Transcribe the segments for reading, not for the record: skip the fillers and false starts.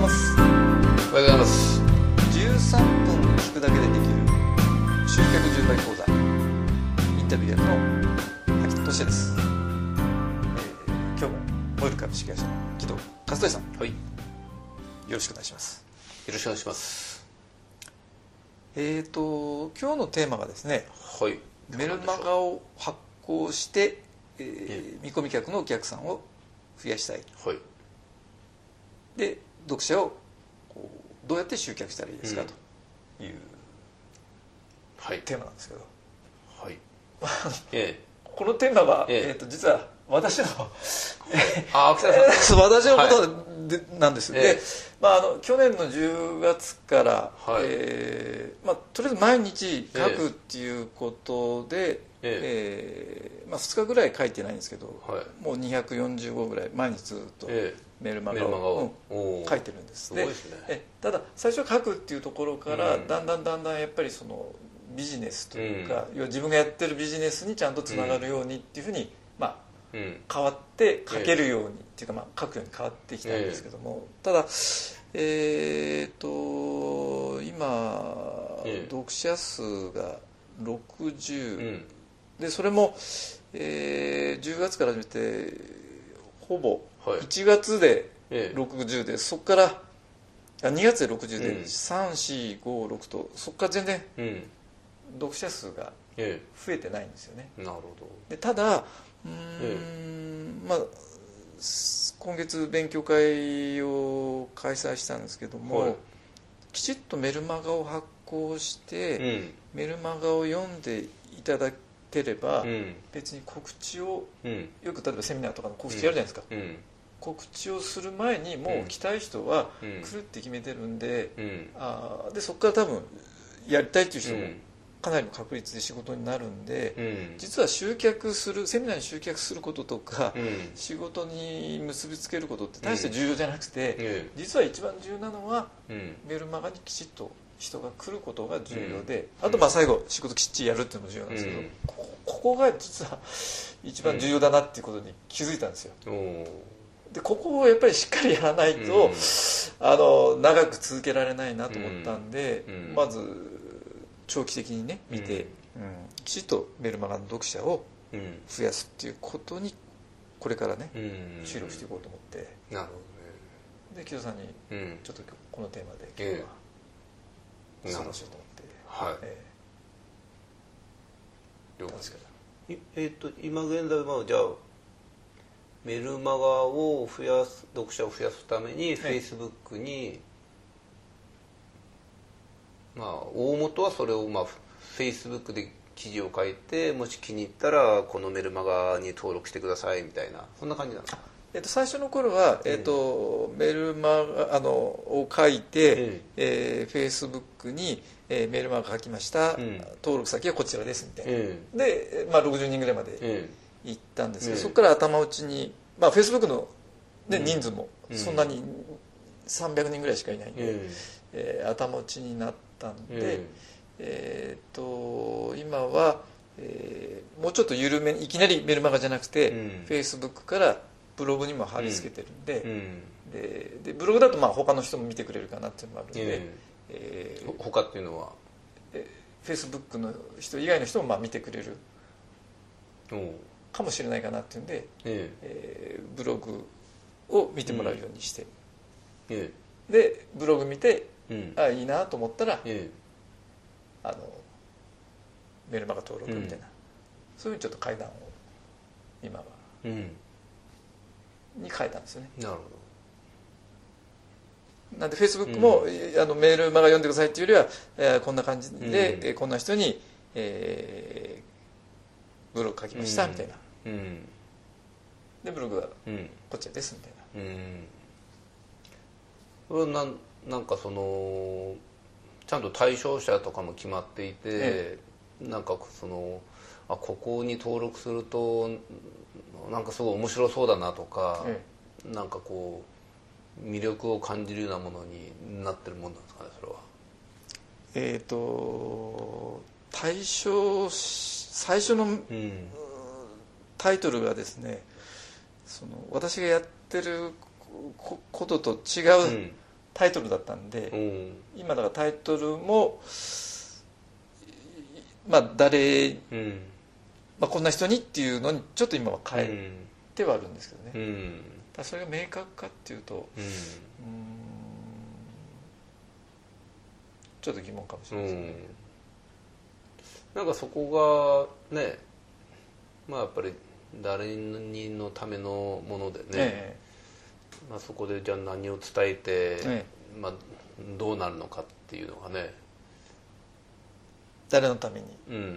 ざいます。 おはようございます。 13分聞くだけでできる集客10倍講座、インタビュアーの秋田俊也です。今日もモイル株式会社の木戸和俊さん、 はい、よろしくお願いします。 ろしくお願いします。 今日のテーマがですね、 はい、 メルマガを発行して、見込み客のお客さんを増やしたい、 はい、 で読者をどうやって集客したらいいですか、というテーマなんですけど、 はい、 このテーマは、実は私の秋田さん私のことで、なんです、で、去年の10月から、とりあえず毎日書くっていうことで、2日ぐらい書いてないんですけど、もう240号ぐらい毎日ずっとメルマガを書いてるんです。で、ただ最初書くっていうところから、だんだんやっぱりそのビジネスというか、要は自分がやってるビジネスにちゃんとつながるようにっていうふうに、変わって書けるようにっていうか、書くように変わってきたんですけども、ただ今、読者数が60、でそれも、10月から始めてほぼ1月で60で、そこから2月で60で、3456とそこから全然読者数が増えてないんですよね。 なるほど。 でただ今月勉強会を開催したんですけども、きちっとメルマガを発行して、メルマガを読んでいただければ、別に告知を、よく例えばセミナーとかの告知やるじゃないですか、告知をする前にもう来たい人は来るって決めてるんで、でそこから多分やりたいっていう人もかなりの確率で仕事になるんで、実は集客する、セミナーに集客することとか、仕事に結びつけることって大して重要じゃなくて、実は一番重要なのは、メルマガにきちっと人が来ることが重要で、あと最後仕事きっちりやるっていうのも重要なんですけど、ここが実は一番重要だなっていうことに気づいたんですよ。でここをやっぱりしっかりやらないと、長く続けられないなと思ったんで、まず長期的にね見て、きちっとメルマガの読者を増やすっていうことにこれからね、注力していこうと思って。 なるほどね。 で木戸さんにちょっとこのテーマで今日は相談しようと思って、 了解です。今現在はじゃあメルマガを増やす、読者を増やすために Facebook に、大元はそれをFacebook で記事を書いて、もし気に入ったらこのメルマガに登録してくださいみたいな、そんな感じなんですか？ 最初の頃は、メルマガを書いて、Facebook に、メルマガ書きました、登録先はこちらですみたいな、で、60人ぐらいまで行ったんですけど、そこから頭打ちに、Facebook の、人数もそんなに300人ぐらいしかいないんで、頭打ちになったんで、今は、もうちょっと緩めに、いきなりメルマガじゃなくて、Facebook からブログにも貼り付けてるんで、でブログだと他の人も見てくれるかなっていうのもあるんで、 他っていうのは Facebook の人以外の人も見てくれるかもしれないかなっていうんで、ブログを見てもらうようにして、でブログ見て、いいなと思ったら、メルマガ登録みたいな、そういうちょっと階段を今は、に変えたんですよね。 なるほど。なんで Facebook も、メールマガ読んでくださいっていうよりは、こんな感じで、こんな人に、ブログ書きましたみたいな、でブログはこちらですみたいな、 それはなんかそのちゃんと対象者とかも決まっていて、なんかそのここに登録するとなんかすごい面白そうだなとか、なんかこう魅力を感じるようなものになってるもんなんですかね、それは。 最初の、タイトルがですね、その私がやってることと違うタイトルだったんで、今だからタイトルもまあ誰、まあ、こんな人にっていうのにちょっと今は変えてはあるんですけどね、ただそれが明確かっていうと、ちょっと疑問かもしれないですね、 なんかそこがね、まあやっぱり誰のためのものでね、まあ、そこでじゃあ何を伝えて、まあ、どうなるのかっていうのがね、 誰のために、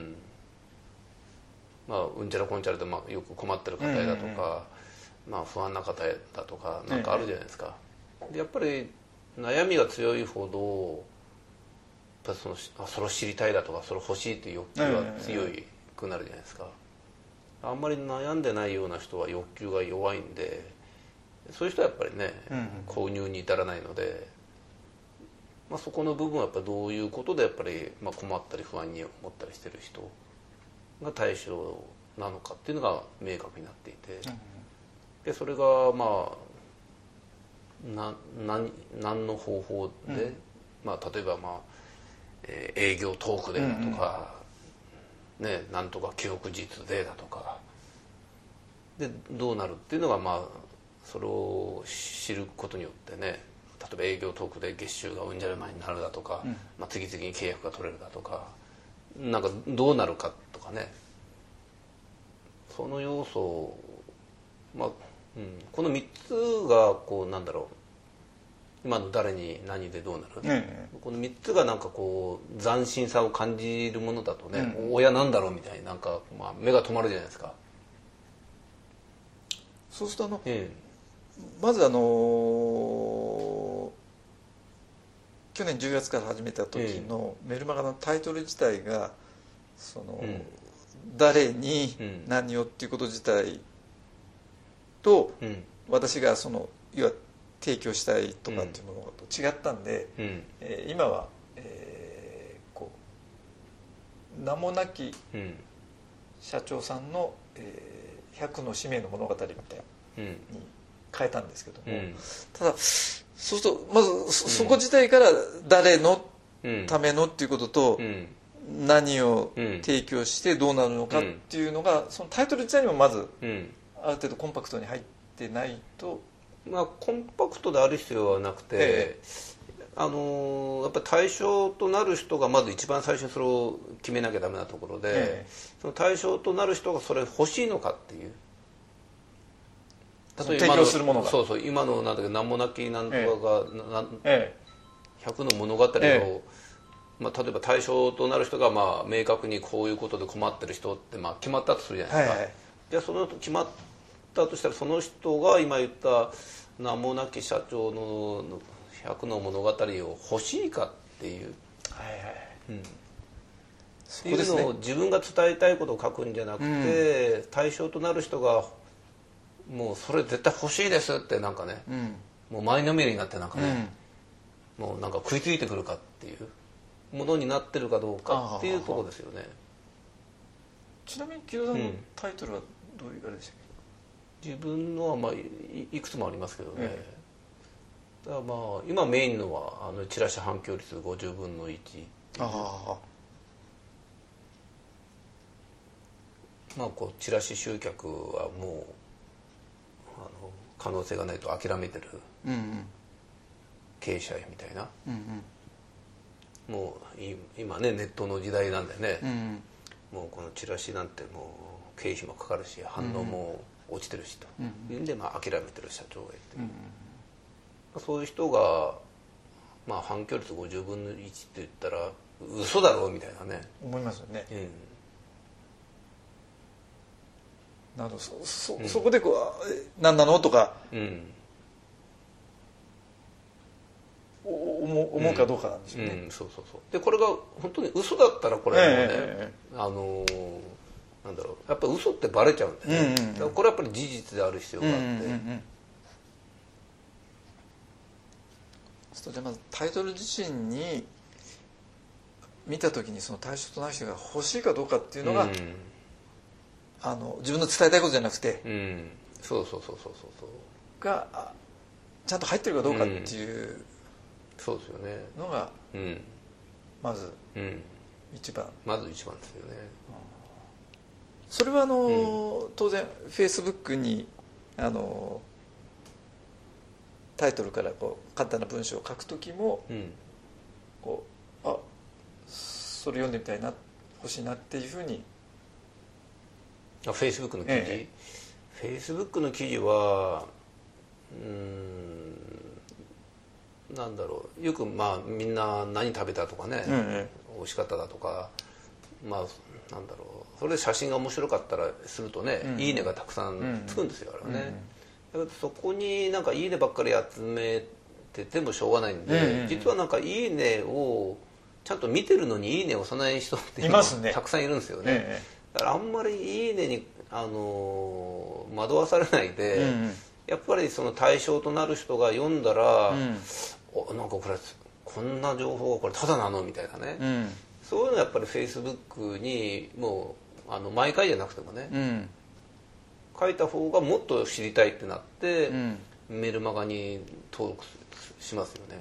まあうんちゃらこんちゃらで、まあ、よく困ってる方だとか、まあ、不安な方だとかなんかあるじゃないですか、でやっぱり悩みが強いほどやっぱそれを知りたいだとかそれを欲しいという欲求が強くなるじゃないですか、あんまり悩んでないような人は欲求が弱いんで、そういう人はやっぱりね、購入に至らないので、まあ、そこの部分はやっぱりどういうことでやっぱり、まあ、困ったり不安に思ったりしてる人が対象なのかっていうのが明確になっていて、でそれがまあ何の方法で、まあ、例えばまあ営業トークでだとか、ね、なんとか記憶実でだとかでどうなるっていうのが、まあそれを知ることによってね、例えば営業トークで月収がうんじゃらまになるだとか、まあ、次々に契約が取れるだとか、なんかどうなるかとかね、その要素を、まあこの3つがこうなんだろう、今の誰に何でどうなる、この3つがなんかこう斬新さを感じるものだとね、親なんだろうみたいになんか、まあ、目が止まるじゃないですか。 そうするとまず去年10月から始めた時のメルマガのタイトル自体がその、誰に何をっていうこと自体と、私がその要は提供したいとかっていうものと違ったんで、今は、こう名もなき社長さんの、100の使命の物語みたいに変えたんですけども、ただそうするとまずそこ自体から誰のためのっていうことと、何を提供してどうなるのかっていうのがそのタイトル自体にもまずある程度コンパクトに入ってないと、 まあコンパクトである必要はなくて、やっぱり対象となる人がまず一番最初にそれを決めなきゃダメなところで、その対象となる人がそれ欲しいのかっていう、 提供するものがそう今のなんだけど名もなきなんとかが、100の物語を、まあ、例えば対象となる人がまあ明確にこういうことで困ってる人ってまあ決まったとするじゃないですか、じゃあその決まったとしたらその人が今言った名もなき社長の100の物語を欲しいかっていう、っていうのを自分が伝えたいことを書くんじゃなくて、対象となる人がもうそれ絶対欲しいですってなんかね、もう前のめりになってなんかね、もうなんか食いついてくるかっていうものになってるかどうかっていうところですよね。 ちなみに木戸さんのタイトルはどういうあれでしたっけ？自分のはまあ いくつもありますけどね、だからまあ今メインのはチラシ反響率50分の1っていう、まあこうチラシ集客はもう可能性がないと諦めてる経営者みたいな、もう今ねネットの時代なんでね、もうこのチラシなんてもう経費もかかるし反応も落ちてるしというんで、まあ諦めてる社長がいて、そういう人がまあ反響率50分の1って言ったら嘘だろうみたいなね思いますよね、なるほど、そこでこう何なのとか、思うかどうかなんですよね、 そうでこれが本当に嘘だったらこれもね、なんだろう、やっぱり嘘ってバレちゃうんでね、だからこれはやっぱり事実である必要があって、 じゃあまずタイトル自身に見た時にその対象となる人が欲しいかどうかっていうのが、自分の伝えたいことじゃなくて、 そうがちゃんと入ってるかどうかっていうそうですよねのがまず一番、 まず一番ですよね。 それは当然フェイスブックにタイトルからこう簡単な文章を書くときも、こうそれ読んでみたいな欲しいなっていうふうに。 フェイスブックの記事、フェイスブックの記事はなんだろう、よくみんな何食べたとかね、美味しかっただとか、なんだろう、それで写真が面白かったらするとね、いいねがたくさんつくんですよ、あれはね。だからそこになんかいいねばっかり集めててもしょうがないんで、実はなんかいいねをちゃんと見てるのにいいねを押さない人っていうのがたくさんいるんですよね。だからあんまりいいねに惑わされないで、やっぱりその対象となる人が読んだら、なんかこんな情報がこれただなのみたいなね、そういうのやっぱりフェイスブックにもう毎回じゃなくてもね、書いた方がもっと知りたいってなって、メルマガに登録しますよね。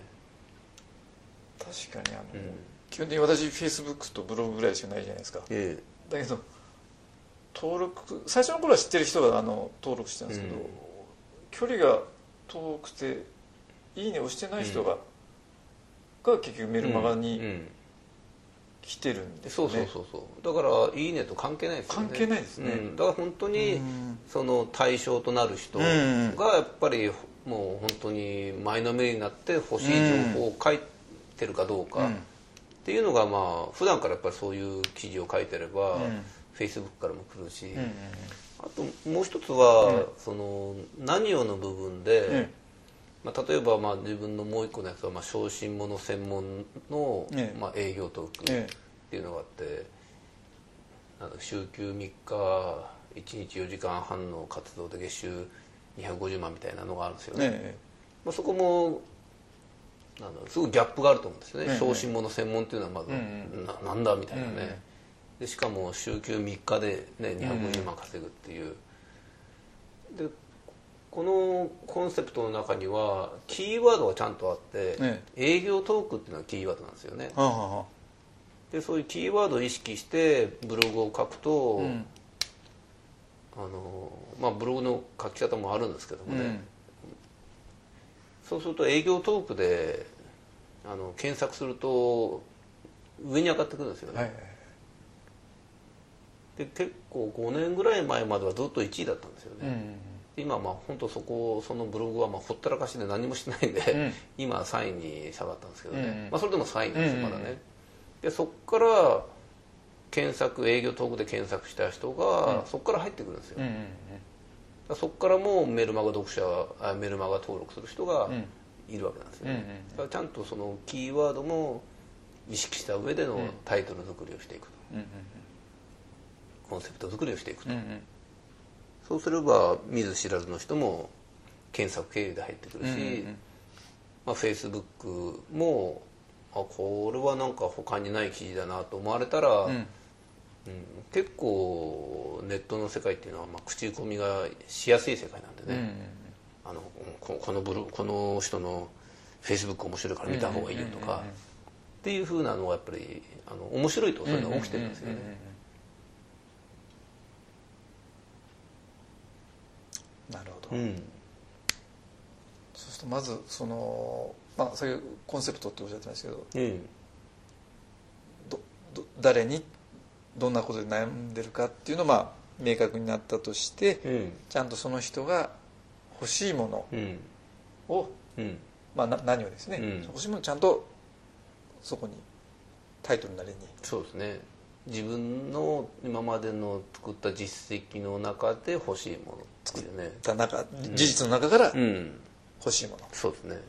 確かに基本的に私フェイスブックとブログぐらいしかないじゃないですか。だけど登録最初の頃は知ってる人が登録してたんですけど、距離が遠くていいねをしてない人が結局メルマガに来てるんですね。 そうだからいいねと関係ないですよね。 関係ないですね。 だから本当にその対象となる人がやっぱりもう本当に前のめりになって欲しい情報を書いてるかどうかっていうのが普段からやっぱりそういう記事を書いてればフェイスブックからも来るし、あともう一つはその何をの部分で、例えば自分のもう一個のやつは小心者専門の営業トークっていうのがあって、週休3日1日4時間半の活動で月収250万みたいなのがあるんですよね。そこもすごいギャップがあると思うんですよね。小心者専門っていうのはまずなんだみたいなね。でしかも週休3日で、250万稼ぐっていう。でこのコンセプトの中にはキーワードがちゃんとあって、営業トークっていうのがキーワードなんですよね。でそういうキーワードを意識してブログを書くと、ブログの書き方もあるんですけどもね、そうすると営業トークで検索すると上に上がってくるんですよね。で結構5年ぐらい前まではずっと1位だったんですよね。今本当そのブログはほったらかしで何もしてないんで、今は3位に下がったんですけどね、それでも3位なんですよまだね。でそこから営業トークで検索した人がそこから入ってくるんですよ。そこからもメルマガメルマガ登録する人がいるわけなんですよね。だからちゃんとそのキーワードも意識した上でのタイトル作りをしていくと、コンセプト作りをしていくと、そうすれば見ず知らずの人も検索経由で入ってくるし、フェイスブックもこれはなんか他にない記事だなと思われたら、結構ネットの世界っていうのは口コミがしやすい世界なんでね、この人のフェイスブック面白いから見た方がいいよとかっていうふうなのはやっぱり面白いとそういうのが起きてるんですよね。 なるほど。そうするとまずそういうコンセプトっておっしゃってましたけど、誰にどんなことで悩んでるかっていうのを明確になったとして、ちゃんとその人が欲しいものを、何をですね、欲しいものをちゃんとそこにタイトルなりに。 そうですね。自分の今までの作った実績の中で欲しいものっていうね、 事実の中から欲しいもの、 そうですね。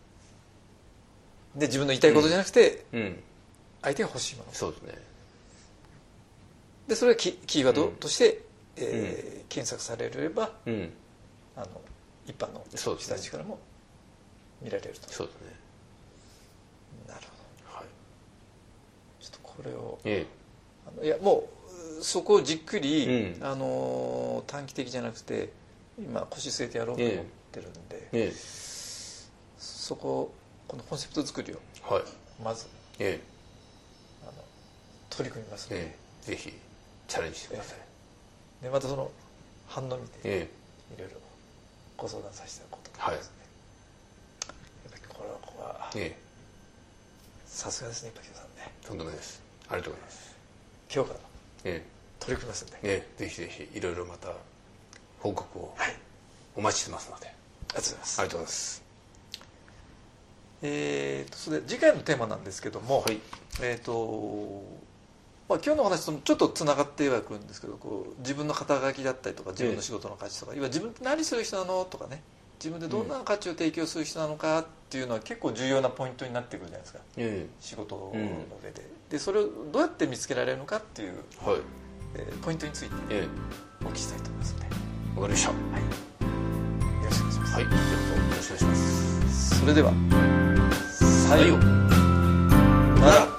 で自分の言いたいことじゃなくて、相手が欲しいもの、 そうですね。 でそれがキーワードとして、検索されれば、一般の人たちからも見られると。 そうですね。 なるほど。ちょっとこれを、 いやもうそこをじっくり、短期的じゃなくて今腰据えてやろうと思ってるんで、そここのコンセプト作りをまず、取り組みますので、 ぜひチャレンジしてください。 でまたその反応を見て、いろいろご相談させていただこうと思いますので、やっぱりここはさすがですね、パキさんね。 とんでもないです。ありがとうございます。 今日から取り組みますんで、 ぜひぜひいろいろまた報告をお待ちしてますので。 ありがとうございます。 ありがとうございます。 それで次回のテーマなんですけども、今日のお話とちょっとつながってはくるんですけど、自分の肩書きだったりとか自分の仕事の価値とか、自分って何する人なのとかね、自分でどんな価値を提供する人なのかっていうのは結構重要なポイントになってくるじゃないですか、仕事の上で、それをどうやって見つけられるのかっていう、ポイントについてお聞きしたいと思いますので。 わかりました。 よろしくお願いします。 よろしくお願いします。 それでは、さようなら。